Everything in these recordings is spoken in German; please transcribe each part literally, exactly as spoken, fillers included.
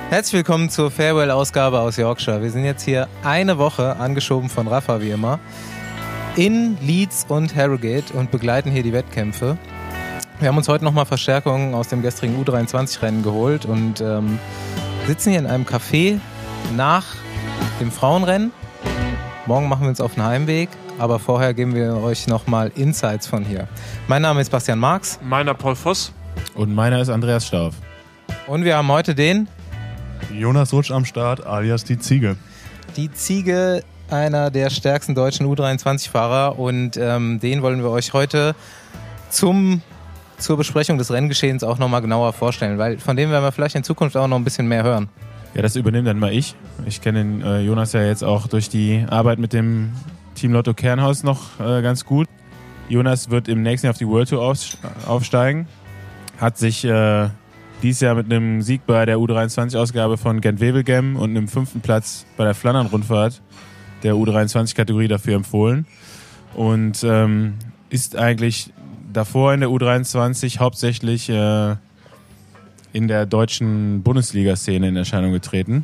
Herzlich willkommen zur Farewell-Ausgabe aus Yorkshire. Wir sind jetzt hier eine Woche, angeschoben von Rafa wie immer, in Leeds und Harrogate und begleiten hier die Wettkämpfe. Wir haben uns heute nochmal Verstärkung aus dem gestrigen U dreiundzwanzig Rennen geholt und ähm, sitzen hier in einem Café nach dem Frauenrennen. Morgen machen wir uns auf den Heimweg, aber vorher geben wir euch nochmal Insights von hier. Mein Name ist Bastian Marx. Meiner Paul Voss. Und meiner ist Andreas Stauf. Und wir haben heute den Jonas Rutsch am Start, alias die Ziege. Die Ziege, einer der stärksten deutschen U dreiundzwanzig-Fahrer, und ähm, den wollen wir euch heute zum, zur Besprechung des Renngeschehens auch nochmal genauer vorstellen, weil von dem werden wir vielleicht in Zukunft auch noch ein bisschen mehr hören. Ja, das übernehme dann mal ich. Ich kenne den äh, Jonas ja jetzt auch durch die Arbeit mit dem Team Lotto Kernhaus noch äh, ganz gut. Jonas wird im nächsten Jahr auf die World Tour auf, aufsteigen, hat sich äh, dieses Jahr mit einem Sieg bei der U dreiundzwanzig-Ausgabe von Gent-Wevelgem und einem fünften Platz bei der Flandern-Rundfahrt der U dreiundzwanzig-Kategorie dafür empfohlen und ähm, ist eigentlich davor in der U dreiundzwanzig hauptsächlich äh, in der deutschen Bundesliga-Szene in Erscheinung getreten,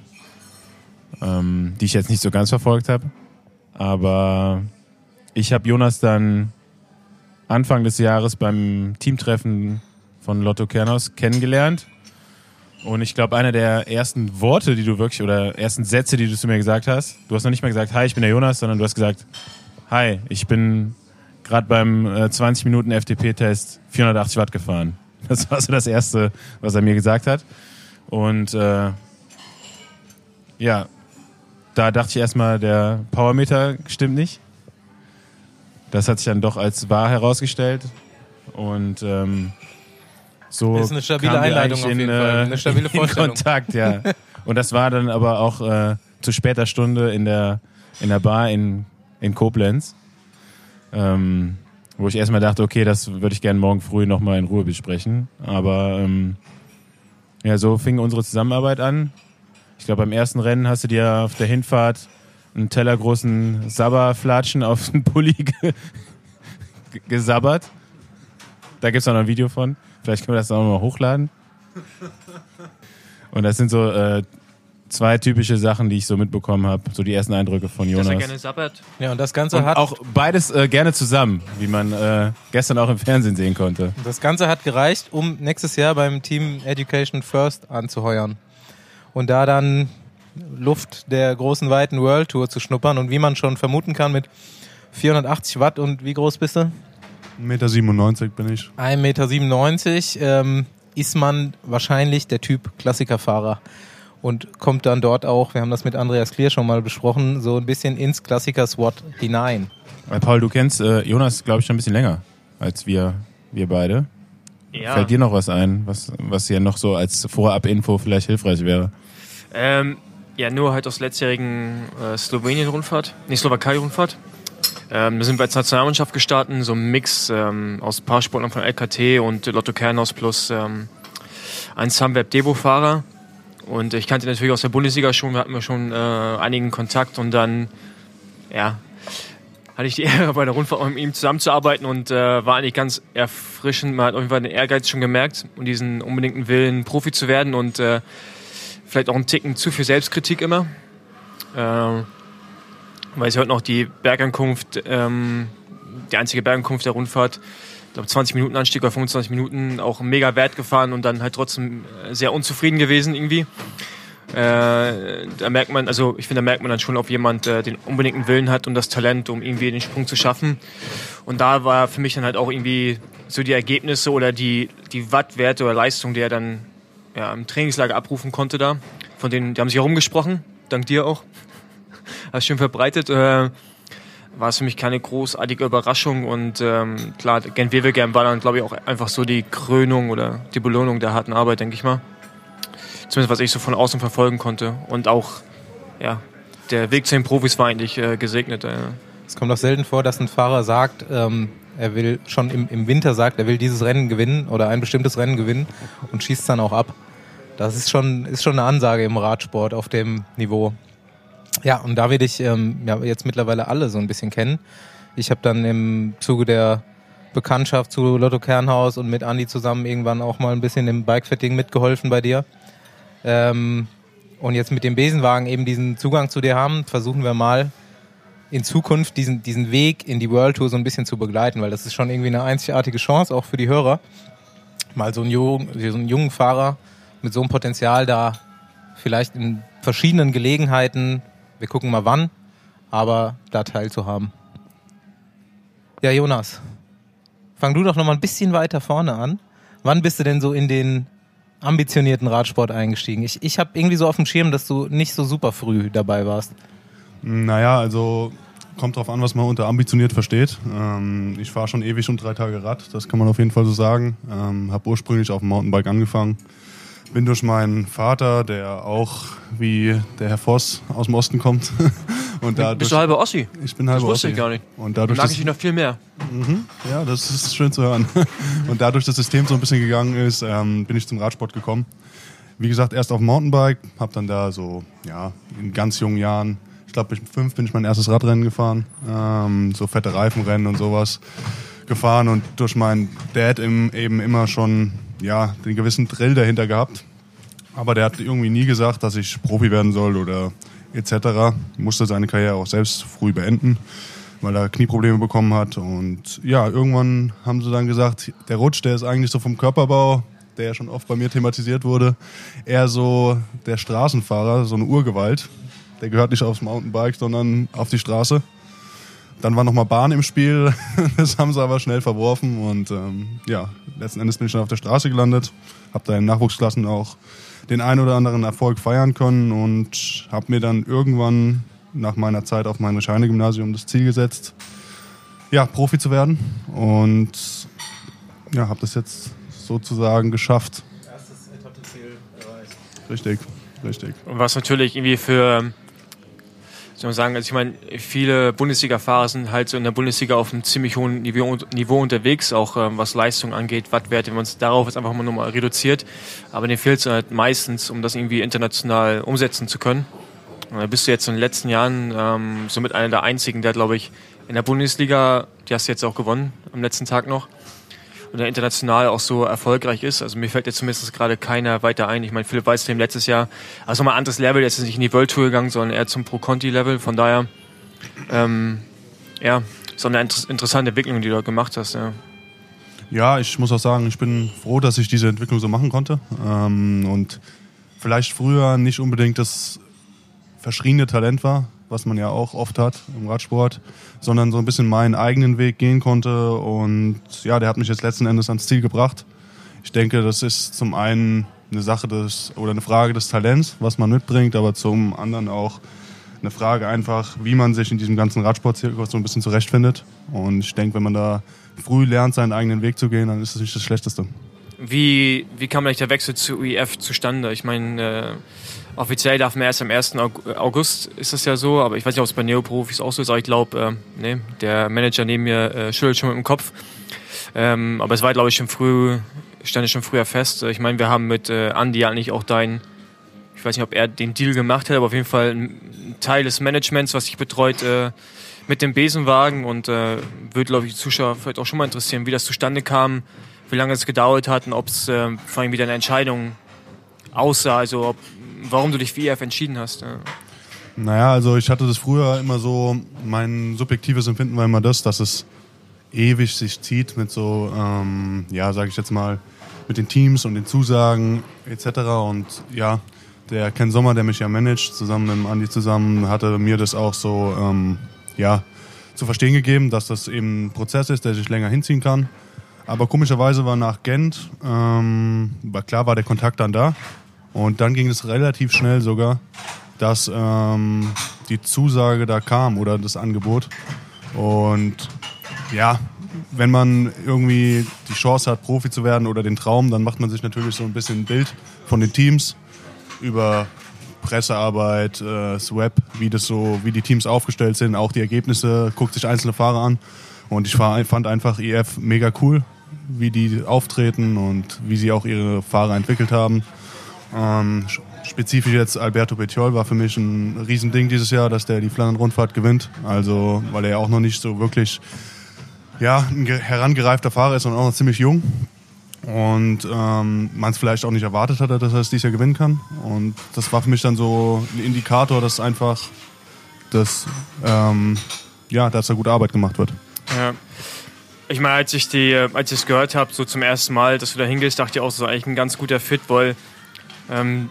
ähm, die ich jetzt nicht so ganz verfolgt habe. Aber ich habe Jonas dann Anfang des Jahres beim Teamtreffen von Lotto Kernhaus kennengelernt. Und ich glaube, einer der ersten Worte, die du wirklich, oder ersten Sätze, die du zu mir gesagt hast, du hast noch nicht mal gesagt, hi, ich bin der Jonas, sondern du hast gesagt, hi, ich bin gerade beim äh, zwanzig Minuten F T P-Test vierhundertachtzig Watt gefahren. Das war so das Erste, was er mir gesagt hat. Und äh, ja, da dachte ich erstmal, der Powermeter stimmt nicht. Das hat sich dann doch als wahr herausgestellt. Und ähm, so das ist eine stabile kamen wir Einleitung auf in, jeden äh, Fall. Eine stabile in Vorstellung. Kontakt, ja. Und das war dann aber auch äh, zu später Stunde in der, in der Bar in, in Koblenz. Ähm, wo ich erstmal dachte, okay, das würde ich gerne morgen früh nochmal in Ruhe besprechen. Aber ähm, ja, so fing unsere Zusammenarbeit an. Ich glaube, beim ersten Rennen hast du dir auf der Hinfahrt einen tellergroßen Sabberflatschen auf den Pulli ge- gesabbert. Da gibt es auch noch ein Video von. Vielleicht können wir das auch noch mal hochladen. Und das sind so äh, zwei typische Sachen, die ich so mitbekommen habe. So die ersten Eindrücke von Jonas. Dass er gerne sabbert. Ja, und das Ganze Und hat auch beides äh, gerne zusammen, wie man äh, gestern auch im Fernsehen sehen konnte. das Ganze hat gereicht, um nächstes Jahr beim Team Education First anzuheuern und da dann Luft der großen, weiten World Tour zu schnuppern. Und wie man schon vermuten kann, mit vierhundertachtzig Watt und wie groß bist du? eins Komma siebenundneunzig Meter bin ich. ein Meter siebenundneunzig ähm, ist man wahrscheinlich der Typ Klassikerfahrer und kommt dann dort auch, wir haben das mit Andreas Klier schon mal besprochen, so ein bisschen ins Klassiker-Swat hinein. Weil Paul, du kennst äh, Jonas, glaube ich, schon ein bisschen länger als wir, wir beide. Ja. Fällt dir noch was ein, was, was hier noch so als Vorab-Info vielleicht hilfreich wäre? Ähm, ja, nur halt aus der letztjährigen äh, Slowenien-Rundfahrt, nicht Slowakei-Rundfahrt. Ähm, da sind wir als Nationalmannschaft gestartet, so ein Mix ähm, aus ein paar Sportlern von L K T und Lotto Kernhaus plus ähm, ein Sunweb-Devo-Fahrer. Und ich kannte ihn natürlich aus der Bundesliga schon, wir hatten wir schon äh, einigen Kontakt und dann, ja, hatte ich die Ehre, bei der Rundfahrt mit ihm zusammenzuarbeiten und äh, war eigentlich ganz erfrischend. Man hat auf jeden Fall den Ehrgeiz schon gemerkt und diesen unbedingten Willen, Profi zu werden und äh, vielleicht auch einen Ticken zu viel Selbstkritik immer. Äh, weil ich heute noch die Bergankunft, ähm, die einzige Bergankunft der Rundfahrt, ich glaube zwanzig Minuten Anstieg oder fünfundzwanzig Minuten, auch mega Wert gefahren und dann halt trotzdem sehr unzufrieden gewesen irgendwie. Äh, da merkt man, also ich finde, da merkt man dann schon, ob jemand äh, den unbedingten Willen hat und das Talent, um irgendwie den Sprung zu schaffen. Und da war für mich dann halt auch irgendwie so die Ergebnisse oder die, die Wattwerte oder Leistung, die er dann ja, im Trainingslager abrufen konnte da. Von denen, die haben sich herumgesprochen, dank dir auch. Hast schön verbreitet. Äh, war es für mich keine großartige Überraschung und ähm, klar, Gent-Wevelgem war dann, glaube ich, auch einfach so die Krönung oder die Belohnung der harten Arbeit, denke ich mal. Zumindest was ich so von außen verfolgen konnte. Und auch, ja, der Weg zu den Profis war eigentlich äh, gesegnet. Äh. Es kommt auch selten vor, dass ein Fahrer sagt, ähm, er will schon im, im Winter sagt, er will dieses Rennen gewinnen oder ein bestimmtes Rennen gewinnen und schießt es dann auch ab. Das ist schon, ist schon eine Ansage im Radsport auf dem Niveau. Ja, und da will ich ähm, ja, jetzt mittlerweile alle so ein bisschen kennen. Ich habe dann im Zuge der Bekanntschaft zu Lotto Kernhaus und mit Andi zusammen irgendwann auch mal ein bisschen im Bikefitting mitgeholfen bei dir. Ähm, und jetzt mit dem Besenwagen eben diesen Zugang zu dir haben, versuchen wir mal in Zukunft diesen, diesen Weg in die World Tour so ein bisschen zu begleiten, weil das ist schon irgendwie eine einzigartige Chance, auch für die Hörer, mal so einen jungen, so einen jungen Fahrer mit so einem Potenzial da vielleicht in verschiedenen Gelegenheiten, wir gucken mal wann, aber da teilzuhaben. Ja, Jonas, fang du doch noch mal ein bisschen weiter vorne an. Wann bist du denn so in den ambitionierten Radsport eingestiegen? Ich, ich habe irgendwie so auf dem Schirm, dass du nicht so super früh dabei warst. Naja, also kommt drauf an, was man unter ambitioniert versteht. Ähm, ich fahre schon ewig und drei Tage Rad, das kann man auf jeden Fall so sagen. Ähm, habe ursprünglich auf dem Mountainbike angefangen. Bin durch meinen Vater, der auch wie der Herr Voss aus dem Osten kommt. Und dadurch, bist du halber Ossi? Ich bin halber Das wusste Ossi. ich gar nicht. Und dadurch mag das, ich dich noch viel mehr. Mhm, ja, das ist schön zu hören. Und dadurch das System so ein bisschen gegangen ist, ähm, bin ich zum Radsport gekommen. Wie gesagt, erst auf dem Mountainbike, habe dann da so, ja, in ganz jungen Jahren, ich glaube mit fünf bin ich mein erstes Radrennen gefahren, ähm, so fette Reifenrennen und sowas gefahren und durch meinen Dad im, eben immer schon, ja, den gewissen Drill dahinter gehabt. Aber der hat irgendwie nie gesagt, dass ich Profi werden soll oder et cetera. Musste seine Karriere auch selbst früh beenden, weil er Knieprobleme bekommen hat. Und ja, irgendwann haben sie dann gesagt, der Rutsch, der ist eigentlich so vom Körperbau, der ja schon oft bei mir thematisiert wurde, eher so der Straßenfahrer, so eine Urgewalt. Der gehört nicht aufs Mountainbike, sondern auf die Straße. Dann war nochmal Bahn im Spiel, das haben sie aber schnell verworfen. Und ähm, ja, letzten Endes bin ich dann auf der Straße gelandet, habe da in Nachwuchsklassen auch den einen oder anderen Erfolg feiern können und habe mir dann irgendwann nach meiner Zeit auf meinem Scheine-Gymnasium das Ziel gesetzt, ja, Profi zu werden und ja, habe das jetzt sozusagen geschafft. Erstes Etappenziel erreicht. Richtig, richtig. Und was natürlich irgendwie für, soll man sagen, also ich meine, viele Bundesliga-Fahrer sind halt so in der Bundesliga auf einem ziemlich hohen Niveau, Niveau unterwegs, auch ähm, was Leistung angeht, Wattwerte, wenn man es darauf jetzt einfach mal nochmal reduziert. Aber denen fehlt es halt meistens, um das irgendwie international umsetzen zu können. Und da bist du jetzt in den letzten Jahren ähm, somit einer der einzigen, der, glaube ich, in der Bundesliga, die hast du jetzt auch gewonnen am letzten Tag noch, und der international auch so erfolgreich ist. Also mir fällt jetzt zumindest gerade keiner weiter ein. Ich meine, Philipp Weißleben letztes Jahr, also mal ein anderes Level, jetzt ist nicht in die World Tour gegangen, sondern eher zum Pro-Conti-Level. Von daher, ähm, ja, so eine inter- interessante Entwicklung, die du da gemacht hast. Ja. Ja, ich muss auch sagen, ich bin froh, dass ich diese Entwicklung so machen konnte. Ähm, und vielleicht früher nicht unbedingt das verschriene Talent war, was man ja auch oft hat im Radsport, sondern so ein bisschen meinen eigenen Weg gehen konnte. Und ja, der hat mich jetzt letzten Endes ans Ziel gebracht. Ich denke, das ist zum einen eine Sache des oder eine Frage des Talents, was man mitbringt, aber zum anderen auch eine Frage einfach, wie man sich in diesem ganzen Radsportzirkus so ein bisschen zurechtfindet. Und ich denke, wenn man da früh lernt, seinen eigenen Weg zu gehen, dann ist das nicht das Schlechteste. Wie, wie kam eigentlich der Wechsel zu U E F zustande? Ich meine, äh, offiziell darf man erst am ersten August, ist das ja so, aber ich weiß nicht, ob es bei Neoprofis auch so ist, aber ich glaube, äh, nee, der Manager neben mir äh, schüttelt schon mit dem Kopf. Ähm, aber es war, glaube ich, schon früh, stand schon früher fest. Ich meine, wir haben mit äh, Andi eigentlich auch deinen, ich weiß nicht, ob er den Deal gemacht hat, aber auf jeden Fall ein Teil des Managements, was sich betreut, äh, mit dem Besenwagen und äh, würde, glaube ich, die Zuschauer vielleicht auch schon mal interessieren, wie das zustande kam, wie lange es gedauert hat und ob es äh, vor allem wieder eine Entscheidung aussah, also ob, warum du dich für U E F entschieden hast. Ja. Naja, also ich hatte das früher immer so, mein subjektives Empfinden war immer das, dass es ewig sich zieht mit so, ähm, ja, sage ich jetzt mal, mit den Teams und den Zusagen et cetera. Und ja, der Ken Sommer, der mich ja managt, zusammen mit dem Andi zusammen, hatte mir das auch so, ähm, ja, zu verstehen gegeben, dass das eben ein Prozess ist, der sich länger hinziehen kann. Aber komischerweise war nach Gent, ähm, war klar war der Kontakt dann da. Und dann ging es relativ schnell sogar, dass ähm, die Zusage da kam oder das Angebot. Und ja, wenn man irgendwie die Chance hat, Profi zu werden oder den Traum, dann macht man sich natürlich so ein bisschen ein Bild von den Teams über Pressearbeit, äh, das Web, wie das so, wie die Teams aufgestellt sind, auch die Ergebnisse, guckt sich einzelne Fahrer an. Und ich fand einfach E F mega cool, wie die auftreten und wie sie auch ihre Fahrer entwickelt haben. Ähm, spezifisch jetzt Alberto Bettiol war für mich ein Riesending dieses Jahr, dass der die Flandern-Rundfahrt gewinnt. Also, weil er ja auch noch nicht so wirklich ja, ein herangereifter Fahrer ist und auch noch ziemlich jung. und ähm, man es vielleicht auch nicht erwartet hatte, dass er es dieses Jahr gewinnen kann. Und das war für mich dann so ein Indikator, dass einfach dass, ähm, ja, dass da gute Arbeit gemacht wird. Ja. Ich meine, als ich die, als ich es gehört habe, so zum ersten Mal, dass du da hingehst, dachte ich auch, so eigentlich ein ganz guter Fit, weil ähm,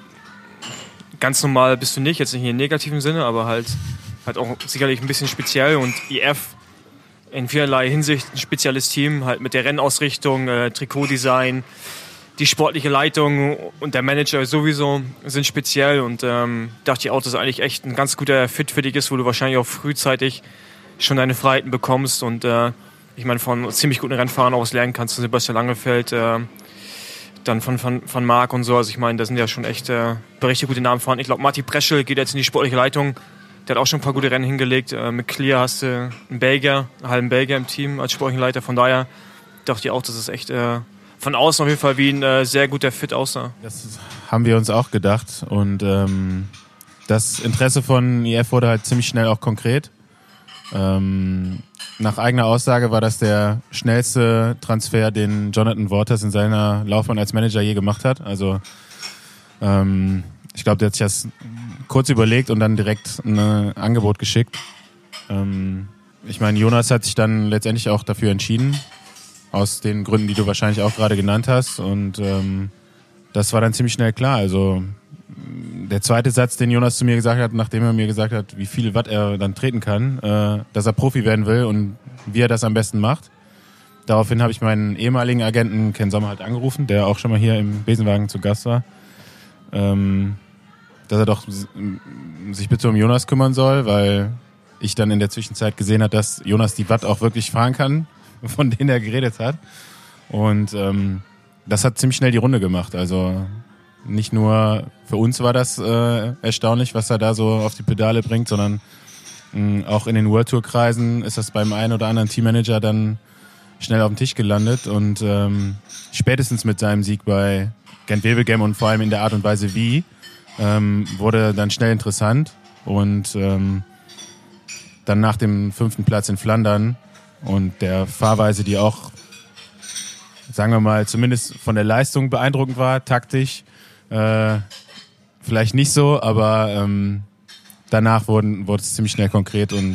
ganz normal bist du nicht, jetzt nicht im negativen Sinne, aber halt, halt auch sicherlich ein bisschen speziell und I F in vielerlei Hinsicht ein spezielles Team, halt mit der Rennausrichtung, äh, Trikotdesign, die sportliche Leitung und der Manager sowieso sind speziell und ähm, dachte ich auch, dass es eigentlich echt ein ganz guter Fit für dich ist, wo du wahrscheinlich auch frühzeitig schon deine Freiheiten bekommst und äh, ich meine, von ziemlich guten Rennfahrern aus lernen kannst, von Sebastian Langefeld, äh, dann von, von, von Marc und so. Also ich meine, da sind ja schon echt äh, richtig gute Namen vorhanden. Ich glaube, Martin Preschel geht jetzt in die sportliche Leitung. Der hat auch schon ein paar gute Rennen hingelegt. Äh, mit Clear hast du einen Belgier, einen halben Belgier im Team als sportlichen Leiter. Von daher dachte ich auch, dass es echt äh, von außen auf jeden Fall wie ein äh, sehr guter Fit aussah. Das haben wir uns auch gedacht. Und ähm, das Interesse von I F wurde halt ziemlich schnell auch konkret. Ähm, nach eigener Aussage war das der schnellste Transfer, den Jonathan Waters in seiner Laufbahn als Manager je gemacht hat. Also ähm, ich glaube, der hat sich das kurz überlegt und dann direkt ein Angebot geschickt. Ähm, ich meine, Jonas hat sich dann letztendlich auch dafür entschieden, aus den Gründen, die du wahrscheinlich auch gerade genannt hast. Und ähm, das war dann ziemlich schnell klar. Also der zweite Satz, den Jonas zu mir gesagt hat, nachdem er mir gesagt hat, wie viel Watt er dann treten kann, äh, dass er Profi werden will und wie er das am besten macht. Daraufhin habe ich meinen ehemaligen Agenten Ken Sommer halt angerufen, der auch schon mal hier im Besenwagen zu Gast war, ähm, dass er doch sich bitte um Jonas kümmern soll, weil ich dann in der Zwischenzeit gesehen habe, dass Jonas die Watt auch wirklich fahren kann, von denen er geredet hat. Und ähm, das hat ziemlich schnell die Runde gemacht. Also nicht nur für uns war das äh, erstaunlich, was er da so auf die Pedale bringt, sondern mh, auch in den World Tour Kreisen ist das beim einen oder anderen Teammanager dann schnell auf dem Tisch gelandet und ähm, spätestens mit seinem Sieg bei Gent-Wevelgem und vor allem in der Art und Weise wie, ähm, wurde dann schnell interessant und ähm, dann nach dem fünften Platz in Flandern und der Fahrweise, die auch, sagen wir mal, zumindest von der Leistung beeindruckend war, taktisch, Äh, vielleicht nicht so, aber ähm, danach wurden, wurde es ziemlich schnell konkret und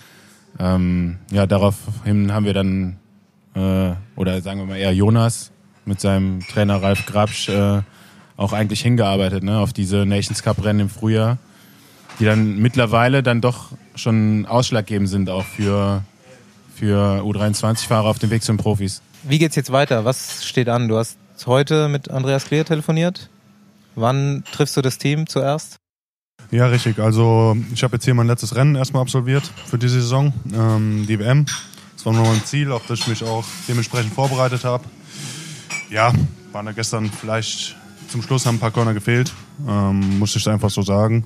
ähm, ja, daraufhin haben wir dann, äh, oder sagen wir mal eher Jonas mit seinem Trainer Ralf Grabsch äh, auch eigentlich hingearbeitet, ne, auf diese Nations Cup Rennen im Frühjahr, die dann mittlerweile dann doch schon ausschlaggebend sind auch für, für U dreiundzwanzig Fahrer auf dem Weg zu den Profis. Wie geht's jetzt weiter? Was steht an? Du hast heute mit Andreas Clear telefoniert. Wann triffst du das Team zuerst? Ja, richtig. Also ich habe jetzt hier mein letztes Rennen erstmal absolviert für diese Saison, ähm, die W M. Das war nochmal ein Ziel, auf das ich mich auch dementsprechend vorbereitet habe. Ja, waren da gestern vielleicht zum Schluss, haben ein paar Körner gefehlt, ähm, muss ich einfach so sagen.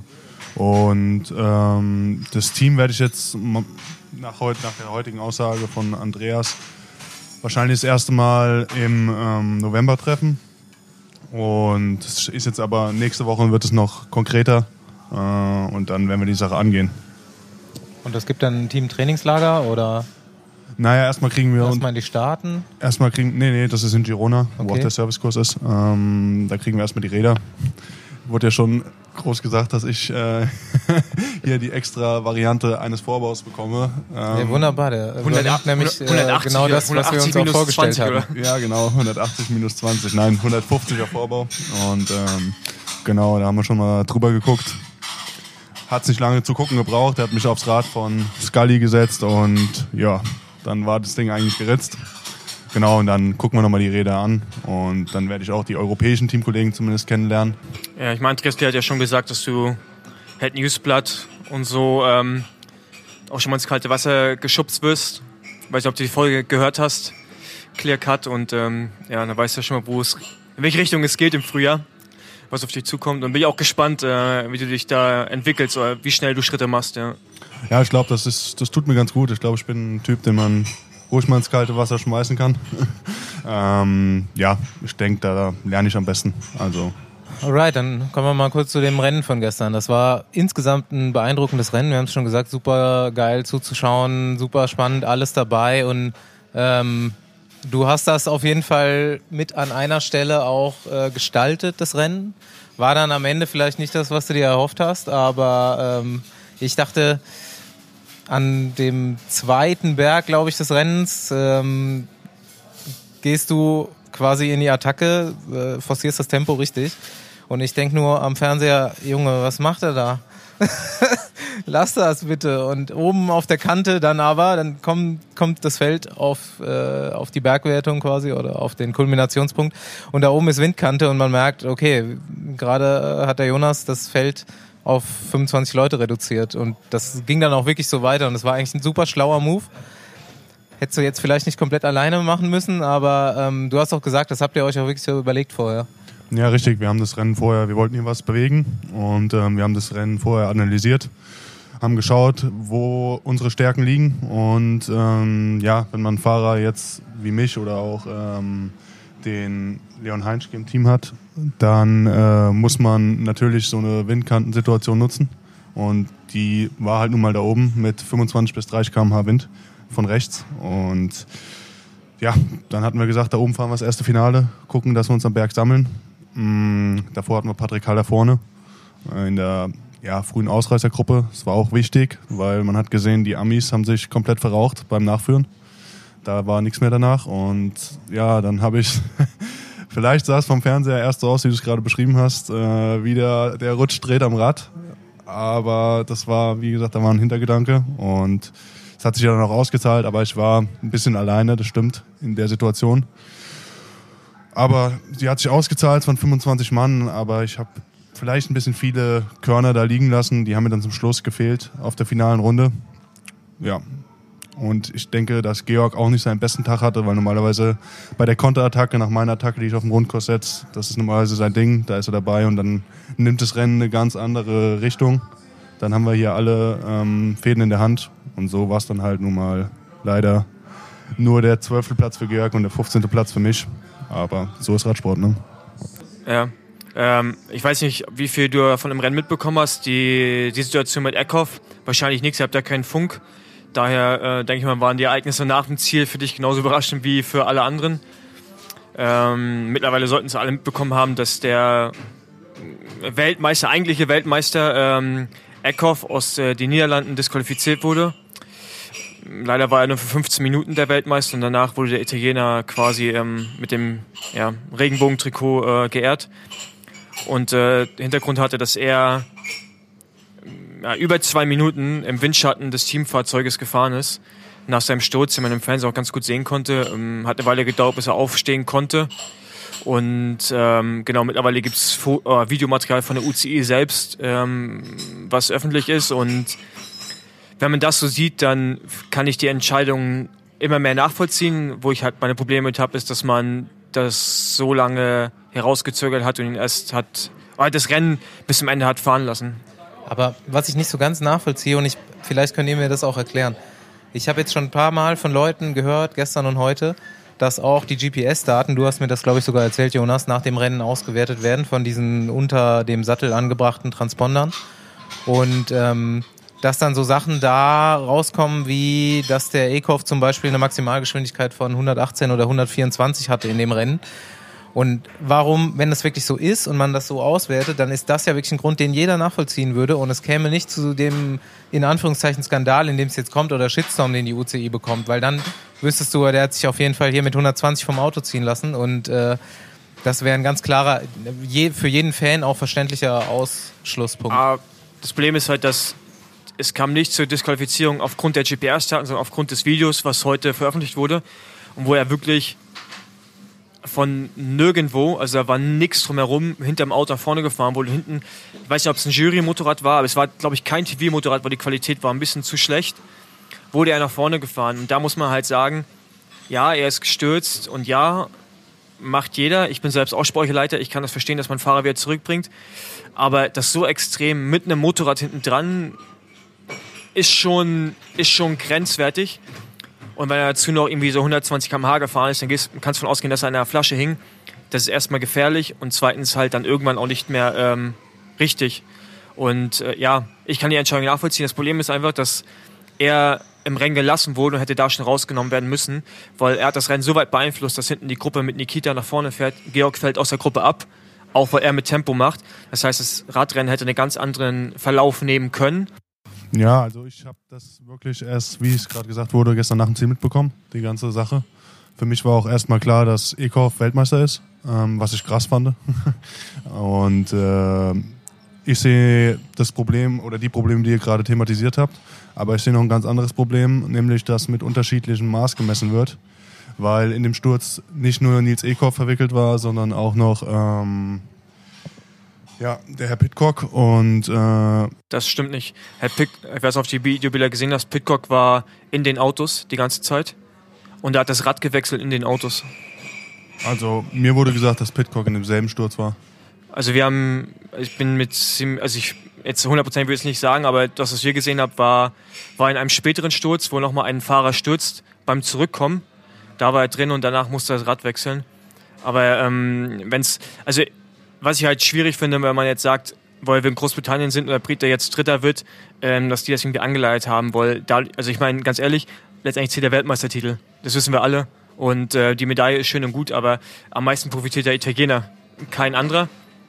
Und ähm, das Team werde ich jetzt nach, heut, nach der heutigen Aussage von Andreas wahrscheinlich das erste Mal im ähm, November treffen. Und es ist jetzt aber nächste Woche wird es noch konkreter äh, und dann werden wir die Sache angehen. Und es gibt dann ein Team-Trainingslager oder? Naja, erstmal kriegen wir... Erstmal in die Staaten? Erstmal kriegen... Nee, nee, das ist in Girona, okay. Wo auch der Servicekurs ist. Ähm, da kriegen wir erstmal die Räder. Wurde ja schon groß gesagt, dass ich äh, hier die extra Variante eines Vorbaus bekomme. Ähm, ja, wunderbar, der hundert, nämlich hundertachtzig, äh, genau das, was wir uns auch vorgestellt zwanzig, haben. Ja, genau, hundertachtzig minus zwanzig, nein, hundertfünfziger Vorbau. Und ähm, genau, da haben wir schon mal drüber geguckt. Hat nicht lange zu gucken gebraucht, er hat mich aufs Rad von Scully gesetzt und ja, dann war das Ding eigentlich geritzt. Genau, und dann gucken wir nochmal die Räder an und dann werde ich auch die europäischen Teamkollegen zumindest kennenlernen. Ja, ich meine, Andreas hat ja schon gesagt, dass du Head Newsblatt und so ähm, auch schon mal ins kalte Wasser geschubst wirst. Ich weiß nicht, ob du die Folge gehört hast, Clear Cut, und ähm, ja, dann weißt du ja schon mal, wo es, in welche Richtung es geht im Frühjahr, was auf dich zukommt. Und bin ich auch gespannt, äh, wie du dich da entwickelst oder wie schnell du Schritte machst. Ja, ja ich glaube, das, ist, das tut mir ganz gut. Ich glaube, ich bin ein Typ, den man ruhig mal ins kalte Wasser schmeißen kann. ähm, ja, ich denke, da lerne ich am besten. Also. Alright, dann kommen wir mal kurz zu dem Rennen von gestern. Das war insgesamt ein beeindruckendes Rennen. Wir haben es schon gesagt, super geil zuzuschauen, super spannend, alles dabei. Und ähm, Du hast das auf jeden Fall mit an einer Stelle auch äh, gestaltet, das Rennen. War dann am Ende vielleicht nicht das, was du dir erhofft hast, aber ähm, ich dachte, an dem zweiten Berg, glaube ich, des Rennens ähm, gehst du quasi in die Attacke, äh, forcierst das Tempo richtig. Und ich denke nur am Fernseher, Junge, was macht er da? Lass das bitte. Und oben auf der Kante dann aber, dann kommt, kommt das Feld auf, äh, auf die Bergwertung quasi oder auf den Kulminationspunkt. Und da oben ist Windkante und man merkt, okay, gerade hat der Jonas das Feld auf fünfundzwanzig Leute reduziert. Und das ging dann auch wirklich so weiter. Und das war eigentlich ein super schlauer Move. Hättest du jetzt vielleicht nicht komplett alleine machen müssen, aber ähm, du hast auch gesagt, das habt ihr euch auch wirklich so überlegt vorher. Ja, richtig. Wir haben das Rennen vorher, wir wollten hier was bewegen und ähm, wir haben das Rennen vorher analysiert, haben geschaut, wo unsere Stärken liegen und ähm, ja, wenn man einen Fahrer jetzt wie mich oder auch ähm, den Leon Heinschke im Team hat, dann äh, muss man natürlich so eine Windkantensituation nutzen und die war halt nun mal da oben mit fünfundzwanzig bis dreißig Kilometer pro Stunde Wind von rechts und ja, dann hatten wir gesagt, da oben fahren wir das erste Finale, gucken, dass wir uns am Berg sammeln. Mm, davor hatten wir Patrick Haller vorne in der ja, frühen Ausreißergruppe. Das war auch wichtig, weil man hat gesehen, die Amis haben sich komplett verraucht beim Nachführen. Da war nichts mehr danach und ja, dann habe ich, vielleicht sah es vom Fernseher erst so aus, wie du es gerade beschrieben hast, äh, wie der, der Rutsch dreht am Rad. Aber das war, wie gesagt, da war ein Hintergedanke und es hat sich ja dann auch ausgezahlt, aber ich war ein bisschen alleine, das stimmt, in der Situation. Aber sie hat sich ausgezahlt, es waren fünfundzwanzig Mann, aber ich habe vielleicht ein bisschen viele Körner da liegen lassen. Die haben mir dann zum Schluss gefehlt auf der finalen Runde. Ja, und ich denke, dass Georg auch nicht seinen besten Tag hatte, weil normalerweise bei der Konterattacke, nach meiner Attacke, die ich auf dem Rundkurs setze, das ist normalerweise sein Ding, da ist er dabei und dann nimmt das Rennen eine ganz andere Richtung. Dann haben wir hier alle ähm, Fäden in der Hand und so war es dann halt nun mal leider nur der zwölfte Platz für Georg und der fünfzehnte Platz für mich. Aber so ist Radsport, ne? Ja. Ähm, ich weiß nicht, wie viel du von dem Rennen mitbekommen hast. Die, die Situation mit Eckhoff, wahrscheinlich nichts, ihr habt ja keinen Funk. Daher äh, denke ich mal, waren die Ereignisse nach dem Ziel für dich genauso überraschend wie für alle anderen. Ähm, mittlerweile sollten es alle mitbekommen haben, dass der Weltmeister, eigentliche Weltmeister ähm, Eckhoff aus äh, den Niederlanden disqualifiziert wurde. Leider war er nur für fünfzehn Minuten der Weltmeister und danach wurde der Italiener quasi ähm, mit dem ja, Regenbogentrikot äh, geehrt. Und äh, Hintergrund hatte, dass er ja, über zwei Minuten im Windschatten des Teamfahrzeuges gefahren ist. Nach seinem Sturz, den man im Fernsehen auch ganz gut sehen konnte, ähm, hat eine Weile gedauert, bis er aufstehen konnte. Und ähm, genau, mittlerweile gibt es äh, Videomaterial von der U C I selbst, ähm, was öffentlich ist. Und wenn man das so sieht, dann kann ich die Entscheidung immer mehr nachvollziehen. Wo ich halt meine Probleme mit habe, ist, dass man das so lange herausgezögert hat und ihn erst hat, äh, das Rennen bis zum Ende hat fahren lassen. Aber was ich nicht so ganz nachvollziehe, und ich, vielleicht könnt ihr mir das auch erklären. Ich habe jetzt schon ein paar Mal von Leuten gehört, gestern und heute, dass auch die G P S-Daten, du hast mir das, glaube ich, sogar erzählt, Jonas, nach dem Rennen ausgewertet werden von diesen unter dem Sattel angebrachten Transpondern. Und ähm, dass dann so Sachen da rauskommen, wie dass der Eckhoff zum Beispiel eine Maximalgeschwindigkeit von hundertachtzehn oder hundertvierundzwanzig hatte in dem Rennen. Und warum, wenn das wirklich so ist und man das so auswertet, dann ist das ja wirklich ein Grund, den jeder nachvollziehen würde und es käme nicht zu dem, in Anführungszeichen, Skandal, in dem es jetzt kommt oder Shitstorm, den die U C I bekommt, weil dann wüsstest du, der hat sich auf jeden Fall hier mit hundertzwanzig vom Auto ziehen lassen und äh, das wäre ein ganz klarer, je, für jeden Fan auch verständlicher Ausschlusspunkt. Aber das Problem ist halt, dass es kam nicht zur Disqualifizierung aufgrund der G P S-Daten, sondern aufgrund des Videos, was heute veröffentlicht wurde und wo er wirklich von nirgendwo, also da war nichts drumherum, hinterm Auto nach vorne gefahren wurde. Hinten, ich weiß nicht, ob es ein Jury-Motorrad war, aber es war, glaube ich, kein T V-Motorrad, weil die Qualität war ein bisschen zu schlecht, wurde er nach vorne gefahren. Und da muss man halt sagen, ja, er ist gestürzt und ja, macht jeder. Ich bin selbst auch Speicherleiter, ich kann das verstehen, dass man Fahrer wieder zurückbringt. Aber das so extrem mit einem Motorrad hinten dran ist schon, ist schon grenzwertig. Und wenn er dazu noch irgendwie so hundertzwanzig Kilometer pro Stunde gefahren ist, dann gehst, kannst du davon ausgehen, dass er an einer Flasche hing. Das ist erstmal gefährlich und zweitens halt dann irgendwann auch nicht mehr ähm, richtig. Und äh, ja, ich kann die Entscheidung nachvollziehen. Das Problem ist einfach, dass er im Rennen gelassen wurde und hätte da schon rausgenommen werden müssen, weil er hat das Rennen so weit beeinflusst, dass hinten die Gruppe mit Nikita nach vorne fährt. Georg fällt aus der Gruppe ab, auch weil er mit Tempo macht. Das heißt, das Radrennen hätte einen ganz anderen Verlauf nehmen können. Ja, also ich habe das wirklich erst, wie es gerade gesagt wurde, gestern nach dem Ziel mitbekommen, die ganze Sache. Für mich war auch erstmal klar, dass Eekhoff Weltmeister ist, ähm, was ich krass fand. Und äh, ich sehe das Problem oder die Probleme, die ihr gerade thematisiert habt, aber ich sehe noch ein ganz anderes Problem, nämlich dass mit unterschiedlichem Maß gemessen wird, weil in dem Sturz nicht nur Nils Eekhoff verwickelt war, sondern auch noch ähm, ja, der Herr Pidcock und äh das stimmt nicht. Herr Pick, ich weiß, auf die Videobilder gesehen hast, Pidcock war in den Autos die ganze Zeit und er hat das Rad gewechselt in den Autos. Also mir wurde gesagt, dass Pidcock in demselben Sturz war. Also wir haben, ich bin mit, also ich jetzt hundert Prozent will ich es nicht sagen, aber das, was wir gesehen haben, war, war in einem späteren Sturz, wo nochmal ein Fahrer stürzt beim Zurückkommen. Da war er drin und danach musste er das Rad wechseln. Aber ähm, wenn es, also was ich halt schwierig finde, wenn man jetzt sagt, weil wir in Großbritannien sind und der Brit, der jetzt Dritter wird, ähm, dass die das irgendwie angeleiert haben, weil da, also ich meine, ganz ehrlich, letztendlich zählt der Weltmeistertitel. Das wissen wir alle. Und äh, die Medaille ist schön und gut, aber am meisten profitiert der Italiener, kein anderer.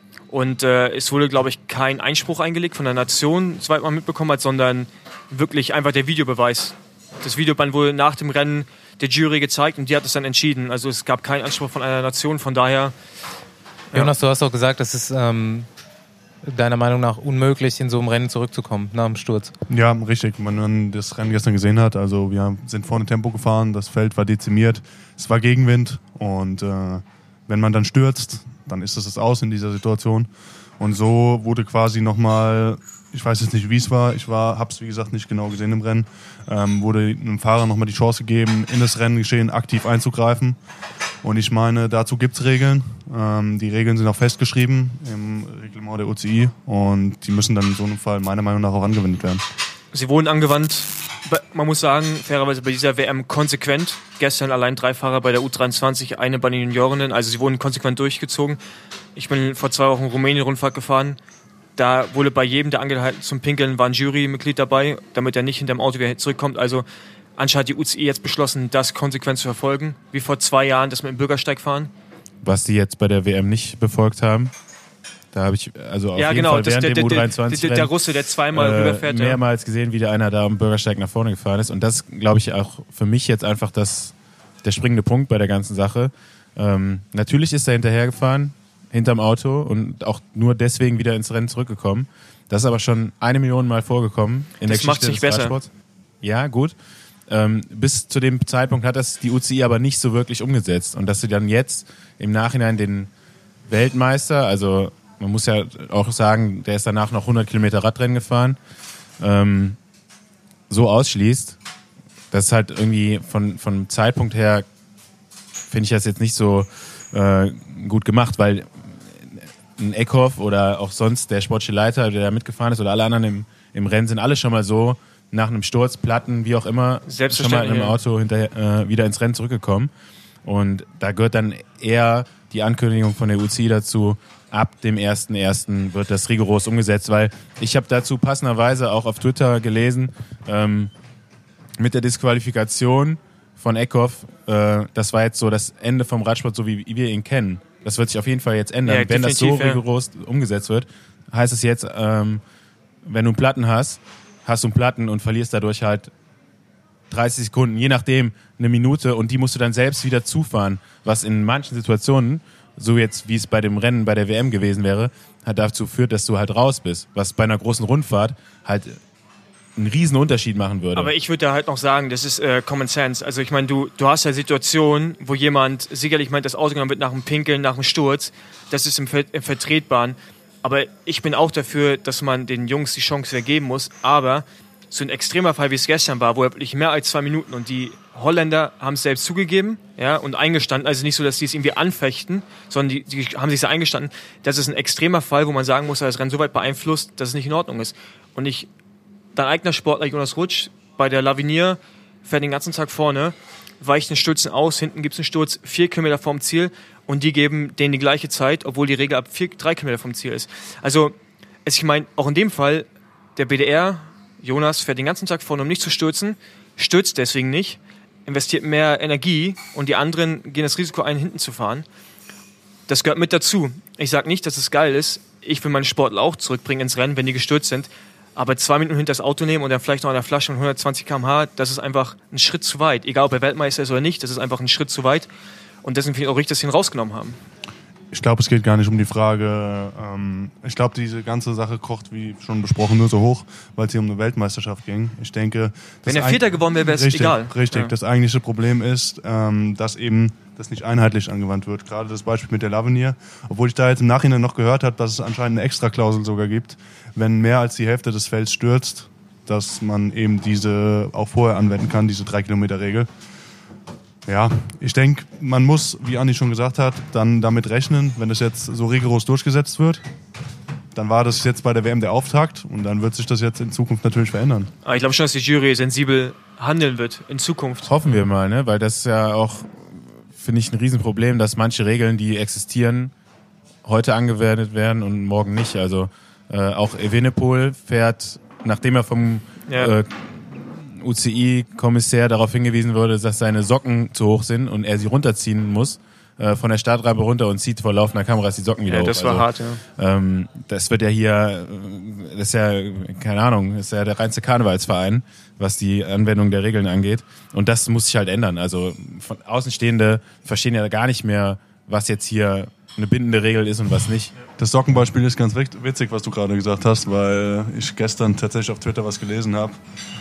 Und äh, es wurde, glaube ich, kein Einspruch eingelegt von der Nation, soweit man mitbekommen hat, sondern wirklich einfach der Videobeweis. Das Videoband wurde nach dem Rennen der Jury gezeigt und die hat es dann entschieden. Also es gab keinen Anspruch von einer Nation, von daher... Ja. Jonas, du hast auch gesagt, es ist ähm, deiner Meinung nach unmöglich, in so einem Rennen zurückzukommen, nach dem Sturz. Ja, richtig. Wenn man das Rennen gestern gesehen hat, also wir sind vorne Tempo gefahren, das Feld war dezimiert, es war Gegenwind und äh, wenn man dann stürzt, dann ist es das Aus in dieser Situation. Und so wurde quasi nochmal, ich weiß jetzt nicht, wie es war, ich war, hab's wie gesagt nicht genau gesehen im Rennen, ähm, wurde einem Fahrer nochmal die Chance gegeben, in das Renngeschehen aktiv einzugreifen. Und ich meine, dazu gibt's Regeln. Ähm, die Regeln sind auch festgeschrieben im Reglement der U C I und die müssen dann in so einem Fall meiner Meinung nach auch angewendet werden. Sie wurden angewandt, man muss sagen, fairerweise bei dieser W M konsequent. Gestern allein drei Fahrer bei der U dreiundzwanzig, eine bei den Juniorinnen, also sie wurden konsequent durchgezogen. Ich bin vor zwei Wochen Rumänien-Rundfahrt gefahren. Da wurde bei jedem, der angehalten zum Pinkeln, war ein Jurymitglied dabei, damit er nicht hinterm Auto wieder zurückkommt. Also anscheinend hat die U C I jetzt beschlossen, das konsequent zu verfolgen, wie vor zwei Jahren das mit dem Bürgersteig fahren. Was die jetzt bei der W M nicht befolgt haben. Da habe ich also auf ja, jeden genau, Fall während das, dem der, U dreiundzwanzig der, der, der Russe, der zweimal äh, rüberfährt. Mehrmals ja. gesehen, wie der einer da am Bürgersteig nach vorne gefahren ist. Und das, glaube ich, auch für mich jetzt einfach das, der springende Punkt bei der ganzen Sache. Ähm, natürlich ist er hinterhergefahren, hinterm Auto und auch nur deswegen wieder ins Rennen zurückgekommen. Das ist aber schon eine Million Mal vorgekommen in das der Geschichte des Radsports. Ja, gut. Ähm, bis zu dem Zeitpunkt hat das die U C I aber nicht so wirklich umgesetzt. Und dass sie dann jetzt im Nachhinein den Weltmeister, also man muss ja auch sagen, der ist danach noch hundert Kilometer Radrennen gefahren, ähm, so ausschließt, das ist halt irgendwie von, vom Zeitpunkt her, finde ich das jetzt nicht so äh, gut gemacht, weil ein Eckhoff oder auch sonst der sportliche Leiter, der da mitgefahren ist, oder alle anderen im, im Rennen sind alle schon mal so nach einem Sturz, Platten, wie auch immer, schon mal in einem Auto hinterher, äh, wieder ins Rennen zurückgekommen. Und da gehört dann eher die Ankündigung von der U C I dazu, ab dem ersten ersten wird das rigoros umgesetzt, weil ich habe dazu passenderweise auch auf Twitter gelesen, ähm, mit der Disqualifikation von Eckhoff, äh, das war jetzt so das Ende vom Radsport, so wie wir ihn kennen. Das wird sich auf jeden Fall jetzt ändern. Ja, wenn das so rigoros ja. umgesetzt wird, heißt es jetzt, ähm, wenn du einen Platten hast, hast du einen Platten und verlierst dadurch halt dreißig Sekunden, je nachdem eine Minute, und die musst du dann selbst wieder zufahren, was in manchen Situationen, so jetzt wie es bei dem Rennen bei der W M gewesen wäre, halt dazu führt, dass du halt raus bist, was bei einer großen Rundfahrt halt einen riesen Unterschied machen würde. Aber ich würde da halt noch sagen, das ist äh, Common Sense. Also ich meine, du, du hast ja Situationen, wo jemand sicherlich meint, dass ausgenommen wird nach dem Pinkeln, nach dem Sturz, das ist im, Ver- im Vertretbaren. Aber ich bin auch dafür, dass man den Jungs die Chance vergeben muss, aber so ein extremer Fall, wie es gestern war, wo er wirklich mehr als zwei Minuten, und die Holländer haben es selbst zugegeben, ja, und eingestanden, also nicht so, dass die es irgendwie anfechten, sondern die, die haben sich so eingestanden. Das ist ein extremer Fall, wo man sagen muss, dass das Rennen so weit beeinflusst, dass es nicht in Ordnung ist. Und ich, dein eigener Sportler Jonas Rutsch bei der Lavinier fährt den ganzen Tag vorne, weicht den Stürzen aus, hinten gibt es einen Sturz vier Kilometer vorm Ziel und die geben denen die gleiche Zeit, obwohl die Regel ab vier, drei Kilometer vom Ziel ist. Also, ich meine, auch in dem Fall, der B D R, Jonas fährt den ganzen Tag vorne, um nicht zu stürzen, stürzt deswegen nicht, investiert mehr Energie und die anderen gehen das Risiko ein, hinten zu fahren. Das gehört mit dazu. Ich sage nicht, dass es geil ist. Ich will meine Sportler auch zurückbringen ins Rennen, wenn die gestürzt sind. Aber zwei Minuten hinter das Auto nehmen und dann vielleicht noch an der Flasche mit hundertzwanzig Kilometer pro Stunde, das ist einfach ein Schritt zu weit. Egal, ob er Weltmeister ist oder nicht, das ist einfach ein Schritt zu weit. Und deswegen finde ich auch richtig, dass sie ihn rausgenommen haben. Ich glaube, es geht gar nicht um die Frage, ähm, ich glaube, diese ganze Sache kocht, wie schon besprochen, nur so hoch, weil es hier um eine Weltmeisterschaft ging. Ich denke... Wenn er Vierter geworden wäre, wäre es egal. Richtig, ja. Das eigentliche Problem ist, ähm, dass eben das nicht einheitlich angewandt wird. Gerade das Beispiel mit der Lavenier. Obwohl ich da jetzt im Nachhinein noch gehört habe, dass es anscheinend eine Extraklausel sogar gibt, wenn mehr als die Hälfte des Felds stürzt, dass man eben diese auch vorher anwenden kann, diese drei Kilometer Regel. Ja, ich denke, man muss, wie Andi schon gesagt hat, dann damit rechnen, wenn das jetzt so rigoros durchgesetzt wird. Dann war das jetzt bei der W M der Auftakt und dann wird sich das jetzt in Zukunft natürlich verändern. Aber ich glaube schon, dass die Jury sensibel handeln wird in Zukunft. Hoffen wir mal, ne? Weil das ist ja auch, finde ich, ein Riesenproblem, dass manche Regeln, die existieren, heute angewendet werden und morgen nicht. Also äh, auch Evenepoel fährt, nachdem er vom Ja. äh, U C I-Kommissär darauf hingewiesen wurde, dass seine Socken zu hoch sind und er sie runterziehen muss, äh, von der Startrampe runter und zieht vor laufender Kamera die Socken wieder Ja, hoch. das war also, hart, ja. Ähm, das wird ja hier, äh, das ist ja, keine Ahnung, das ist ja der reinste Karnevalsverein, was die Anwendung der Regeln angeht. Und das muss sich halt ändern. Also von Außenstehende verstehen ja gar nicht mehr, was jetzt hier eine bindende Regel ist und was nicht. Das Sockenbeispiel ist ganz witzig, was du gerade gesagt hast, weil ich gestern tatsächlich auf Twitter was gelesen habe.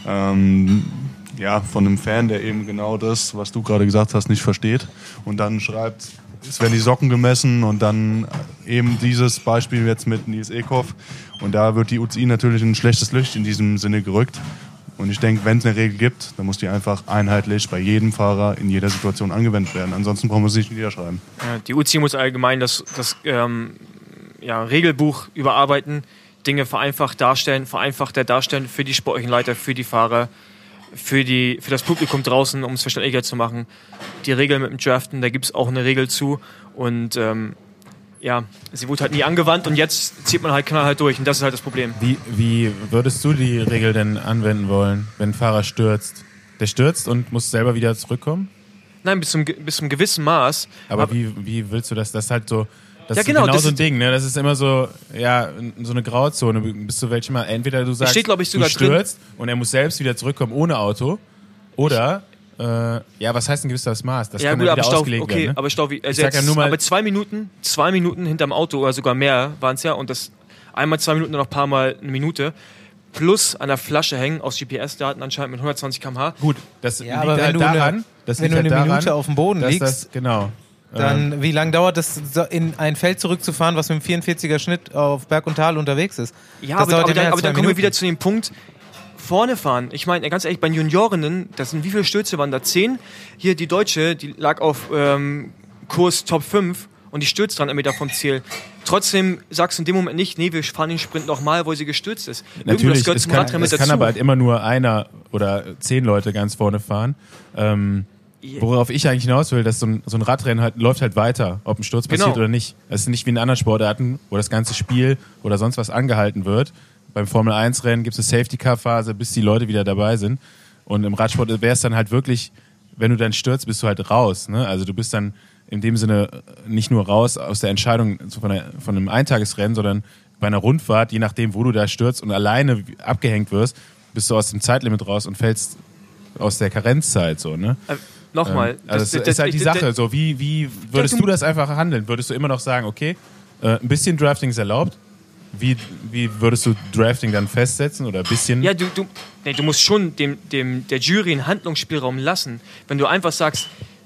Ähm, ja, von einem Fan, der eben genau das, was du gerade gesagt hast, nicht versteht. Und dann schreibt, es werden die Socken gemessen und dann eben dieses Beispiel jetzt mit Nils Eekhoff. Und da wird die U C I natürlich in ein schlechtes Licht in diesem Sinne gerückt. Und ich denke, wenn es eine Regel gibt, dann muss die einfach einheitlich bei jedem Fahrer in jeder Situation angewendet werden. Ansonsten brauchen wir sie nicht niederschreiben. Ja, die U C I muss allgemein das, das ähm, ja, Regelbuch überarbeiten, Dinge vereinfacht darstellen, vereinfachter darstellen für die sportlichen Leiter, für die Fahrer, für, die, für das Publikum draußen, um es verständlicher zu machen. Die Regeln mit dem Draften, da gibt es auch eine Regel zu. Und ähm, ja, sie wurde halt nie angewandt und jetzt zieht man halt knallhart durch und das ist halt das Problem. Wie, wie würdest du die Regel denn anwenden wollen, wenn ein Fahrer stürzt? Der stürzt und muss selber wieder zurückkommen? Nein, bis zum, bis zum gewissen Maß. Aber, Aber wie, wie willst du das? Das ist halt so, das Ja, ist genau, genau das so ein ist- Ding, ne? Das ist immer so, ja, so eine Grauzone, bis zu welchem Mal. Entweder du sagst, steht, glaub ich, sogar du stürzt und er muss selbst wieder zurückkommen ohne Auto. Oder, äh, ja, was heißt ein gewisses Maß? Das ja kann gut, ja aber wieder Stau, ausgelegt okay, werden. Ne? aber Stau, wie, also sag ja jetzt, nur mal- aber zwei Minuten, zwei Minuten hinterm Auto oder sogar mehr waren es ja und das einmal zwei Minuten und noch ein paar Mal eine Minute plus an der Flasche hängen aus G P S-Daten anscheinend mit hundertzwanzig Kilometer pro Stunde. Gut, das Ja, liegt aber wenn halt du daran, eine- das wenn liegt du eine halt daran, Minute auf dem Boden dass liegst, das, genau. Dann, wie lange dauert das, so in ein Feld zurückzufahren, was mit einem vierundvierziger Schnitt auf Berg und Tal unterwegs ist? Ja, Das aber, dauert aber, ja mehr dann, als aber dann zwei kommen wir Minuten. wieder zu dem Punkt, vorne fahren. Ich meine, ganz ehrlich, bei den Juniorinnen, das sind wie viele Stürze waren da? Zehn? Hier die Deutsche, die lag auf ähm, Kurs Top fünf und die stürzt dran, ein Meter vom Ziel. Trotzdem sagst du in dem Moment nicht, nee, wir fahren den Sprint nochmal, wo sie gestürzt ist. Irgendwie, Natürlich, das gehört es zum kann, Radrennen es mit kann dazu. aber halt immer nur einer oder zehn Leute ganz vorne fahren. Ähm, worauf ich eigentlich hinaus will, dass so ein, so ein Radrennen halt läuft halt weiter, ob ein Sturz passiert Genau. oder nicht. Es ist nicht wie in anderen Sportarten, wo das ganze Spiel oder sonst was angehalten wird. Beim Formel eins Rennen gibt es eine Safety-Car-Phase, bis die Leute wieder dabei sind. Und im Radsport wäre es dann halt wirklich, wenn du dann stürzt, bist du halt raus. Ne? Also du bist dann in dem Sinne nicht nur raus aus der Entscheidung von, einer, von einem Eintagesrennen, sondern bei einer Rundfahrt, je nachdem, wo du da stürzt und alleine abgehängt wirst, bist du aus dem Zeitlimit raus und fällst aus der Karenzzeit. So, ne? Äh, Nochmal. Ähm, also das, ist halt die Sache. So, wie, wie würdest du- du das einfach handeln? Würdest du immer noch sagen, okay, äh, ein bisschen Drafting ist erlaubt? Wie, wie würdest du Drafting dann festsetzen oder ein bisschen? Ja, du, du, nee, du musst schon dem, dem, der Jury einen Handlungsspielraum lassen. Wenn du einfach sagst,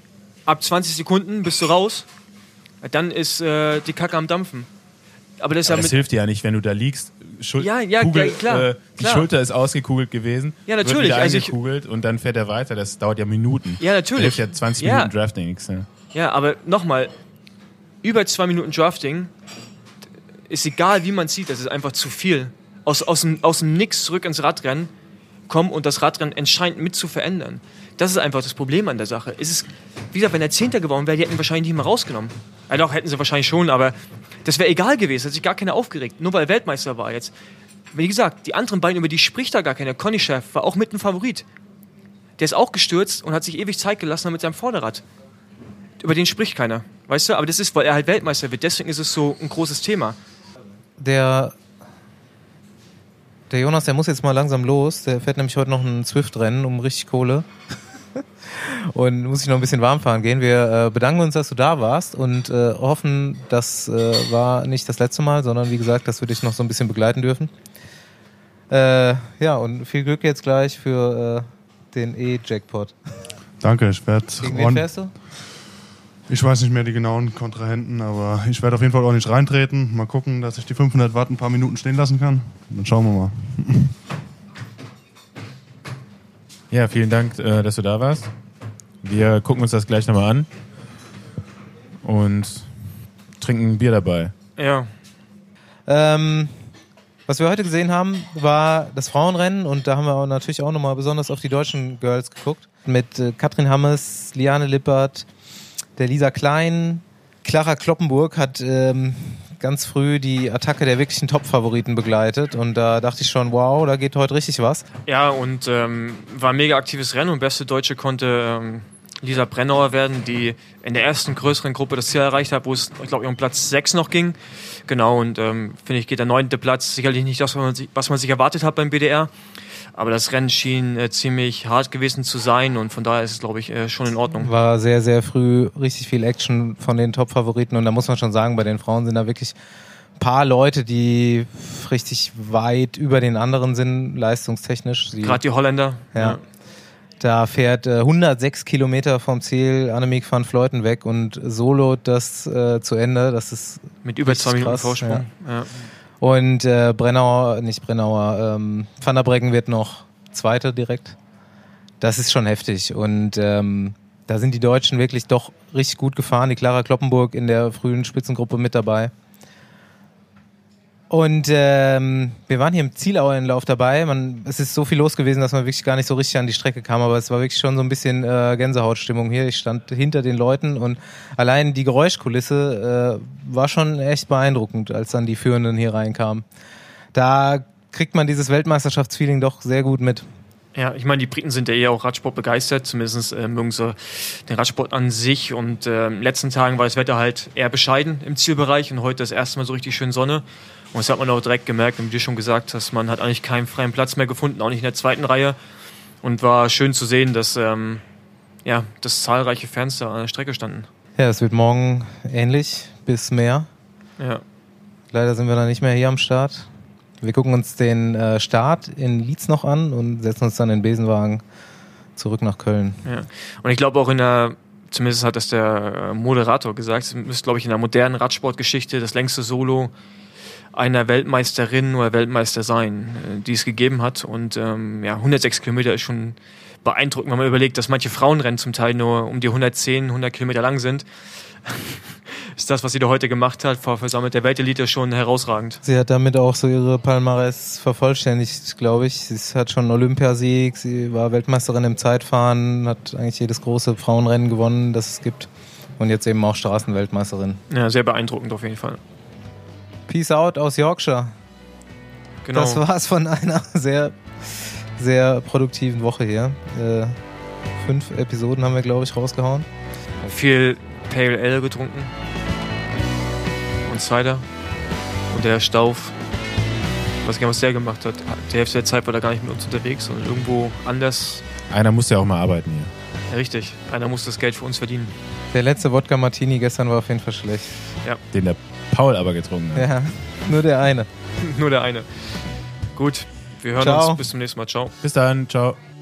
ab zwanzig Sekunden bist du raus, dann ist äh, die Kacke am Dampfen. Aber das ist ja Aber das mit, hilft dir ja nicht, wenn du da liegst. Schul Ja, ja, Kugel, ja, klar, äh, die klar. Schulter ist ausgekugelt gewesen. Ja, Wird natürlich, wieder also ich- eingekugelt und dann fährt er weiter. Das dauert ja Minuten. Ja, natürlich. Da hilft ja zwanzig Ja. Minuten Drafting nichts. Ne? ja, aber nochmal, über zwei Minuten Drafting ist egal, wie man sieht, das ist einfach zu viel. Aus, aus, dem, aus dem Nix zurück ins Radrennen kommen und das Radrennen entscheidend mit zu verändern. Das ist einfach das Problem an der Sache. Es ist, wie gesagt, wenn er Zehnter geworden wäre, die hätten ihn wahrscheinlich nicht mehr rausgenommen. Ja, doch, hätten sie wahrscheinlich schon, aber das wäre egal gewesen. Hat sich gar keiner aufgeregt. Nur weil er Weltmeister war jetzt. Wie gesagt, die anderen beiden, über die spricht da gar keiner. Conny Chef war auch mit ein Favorit. der ist auch gestürzt und hat sich ewig Zeit gelassen mit seinem Vorderrad. Über den spricht keiner, weißt du? Aber das ist, weil er halt Weltmeister wird. Deswegen ist es so ein großes Thema. Der, der Jonas, der muss jetzt mal langsam los. Der fährt nämlich heute noch ein Zwift-Rennen um richtig Kohle. Und muss ich noch ein bisschen warm fahren gehen. Wir äh, bedanken uns, dass du da warst und äh, hoffen, das äh, war nicht das letzte Mal, sondern wie gesagt, dass wir dich noch so ein bisschen begleiten dürfen. Äh, ja, und viel Glück jetzt gleich für äh, den E-Jackpot. Danke, ich werde... Gegen wen fährst du? Ich weiß nicht mehr die genauen Kontrahenten, aber ich werde auf jeden Fall auch nicht reintreten. Mal gucken, dass ich die fünfhundert Watt ein paar Minuten stehen lassen kann. Dann schauen wir mal. Ja, vielen Dank, äh, dass du da warst. Wir gucken uns das gleich nochmal an und trinken ein Bier dabei. Ja. Ähm, was wir heute gesehen haben, war das Frauenrennen und da haben wir auch natürlich auch nochmal besonders auf die deutschen Girls geguckt. Mit äh, Katrin Hammes, Liane Lippert, der Lisa Klein, Clara Kloppenburg hat ähm, ganz früh die Attacke der wirklichen Top-Favoriten begleitet und da dachte ich schon, wow, da geht heute richtig was. Ja, und ähm, war ein mega aktives Rennen und beste Deutsche konnte ähm, Lisa Brennauer werden, die in der ersten größeren Gruppe das Ziel erreicht hat, wo es, ich glaube, um Platz sechs noch ging. Genau, und ähm, finde ich, geht der neunte Platz sicherlich nicht das, was man, sich, was man sich erwartet hat beim B D R. Aber das Rennen schien äh, ziemlich hart gewesen zu sein und von daher ist es, glaube ich, äh, schon in Ordnung. War sehr, sehr früh richtig viel Action von den Top-Favoriten und da muss man schon sagen, bei den Frauen sind da wirklich ein paar Leute, die richtig weit über den anderen sind, leistungstechnisch. Gerade die Holländer. Ja. ja. Da fährt äh, hundertsechs Kilometer vom Ziel Annemiek van Vleuten weg und solo das äh, zu Ende. Das ist mit über zwei Minuten krass, Vorsprung. Ja. Ja. Und äh, Brennauer, nicht Brennauer, ähm, Van der Breggen wird noch Zweiter direkt. Das ist schon heftig. Und ähm, da sind die Deutschen wirklich doch richtig gut gefahren. Die Clara Kloppenburg in der frühen Spitzengruppe mit dabei. Und ähm, wir waren hier im Zielauerlauf dabei. Man, es ist so viel los gewesen, dass man wirklich gar nicht so richtig an die Strecke kam. Aber es war wirklich schon so ein bisschen äh, Gänsehautstimmung hier. Ich stand hinter den Leuten und allein die Geräuschkulisse äh, war schon echt beeindruckend, als dann die Führenden hier reinkamen. Da kriegt man dieses Weltmeisterschaftsfeeling doch sehr gut mit. Ja, ich meine, die Briten sind ja eher auch Radsport begeistert, zumindest äh, mögen sie den Radsport an sich und äh, in den letzten Tagen war das Wetter halt eher bescheiden im Zielbereich und heute das erste Mal so richtig schön Sonne und das hat man auch direkt gemerkt, wie du schon gesagt hast, man hat eigentlich keinen freien Platz mehr gefunden, auch nicht in der zweiten Reihe und war schön zu sehen, dass, ähm, ja, dass zahlreiche Fans da an der Strecke standen. Ja, es wird morgen ähnlich bis mehr. Ja. Leider sind wir da nicht mehr hier am Start. Wir gucken uns den äh, Start in Lietz noch an und setzen uns dann in den Besenwagen zurück nach Köln. Ja. Und ich glaube auch in der, zumindest hat das der Moderator gesagt, es müsste, glaube ich, in der modernen Radsportgeschichte das längste Solo einer Weltmeisterin oder Weltmeister sein, die es gegeben hat. Und ähm, ja, hundertsechs Kilometer ist schon beeindruckend, wenn man überlegt, dass manche Frauenrennen zum Teil nur um die hundertzehn, hundert Kilometer lang sind. Ist das, was sie da heute gemacht hat, vor versammelter Weltelite schon herausragend. Sie hat damit auch so ihre Palmares vervollständigt, glaube ich. Sie hat schon einen Olympiasieg, sie war Weltmeisterin im Zeitfahren, hat eigentlich jedes große Frauenrennen gewonnen, das es gibt. Und jetzt eben auch Straßenweltmeisterin. Ja, sehr beeindruckend auf jeden Fall. Peace out aus Yorkshire. Genau. Das war's von einer sehr, sehr produktiven Woche hier. Äh, fünf Episoden haben wir, glaube ich, rausgehauen. Viel Pale Ale getrunken. Und Cider. Und der Stauf. Ich weiß gar nicht, was der gemacht hat. Die Hälfte der Zeit war er gar nicht mit uns unterwegs, sondern irgendwo anders. Einer muss ja auch mal arbeiten hier. Ja, richtig. Einer muss das Geld für uns verdienen. Der letzte Wodka Martini gestern war auf jeden Fall schlecht. Ja. Den der Paul aber getrunken hat. Ja, nur der eine. Nur der eine. Gut, wir hören Ciao. uns. Bis zum nächsten Mal. Ciao. Bis dann, ciao.